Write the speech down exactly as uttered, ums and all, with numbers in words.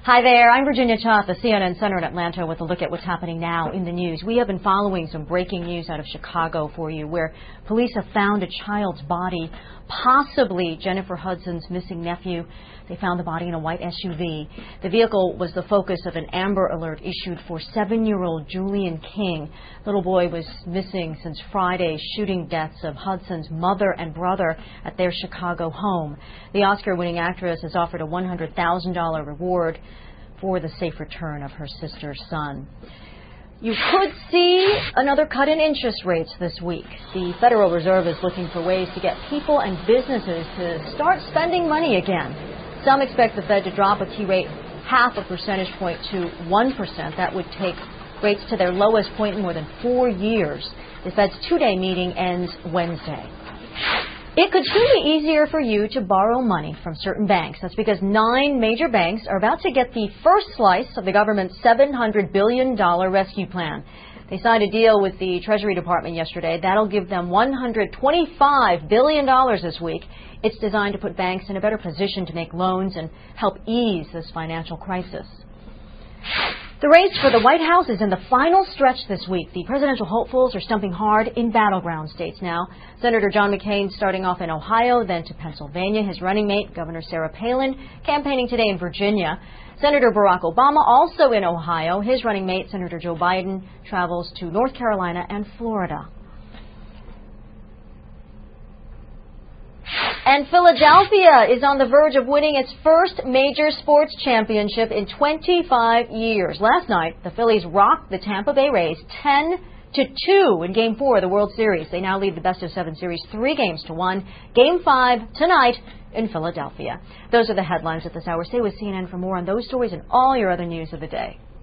Hi there, I'm Virginia Cha at the C N N Center in Atlanta with a look at what's happening now in the news. We have been following some breaking news out of Chicago for you, where police have found a child's body, possibly Jennifer Hudson's missing nephew. They found the body in a white S U V. The vehicle was the focus of an Amber Alert issued for seven-year-old Julian King. Little boy was missing since Friday's shooting deaths of Hudson's mother and brother at their Chicago home. The Oscar-winning actress has offered a one hundred thousand dollars reward for the safe return of her sister's son. You could see another cut in interest rates this week. The Federal Reserve is looking for ways to get people and businesses to start spending money again. Some expect the Fed to drop a key rate half a percentage point to one percent. That would take rates to their lowest point in more than four years. The Fed's two-day meeting ends Wednesday. It could soon be easier for you to borrow money from certain banks. That's because nine major banks are about to get the first slice of the government's seven hundred billion dollars rescue plan. They signed a deal with the Treasury Department yesterday. That'll give them one hundred twenty-five billion dollars this week. It's designed to put banks in a better position to make loans and help ease this financial crisis. The race for the White House is in the final stretch this week. The presidential hopefuls are stumping hard in battleground states now. Senator John McCain starting off in Ohio, then to Pennsylvania. His running mate, Governor Sarah Palin, campaigning today in Virginia. Senator Barack Obama also in Ohio. His running mate, Senator Joe Biden, travels to North Carolina and Florida. And Philadelphia is on the verge of winning its first major sports championship in twenty-five years. Last night, the Phillies rocked the Tampa Bay Rays ten to two in Game four of the World Series. They now lead the best of seven series three games to one. Game five tonight in Philadelphia. Those are the headlines at this hour. Stay with C N N for more on those stories and all your other news of the day.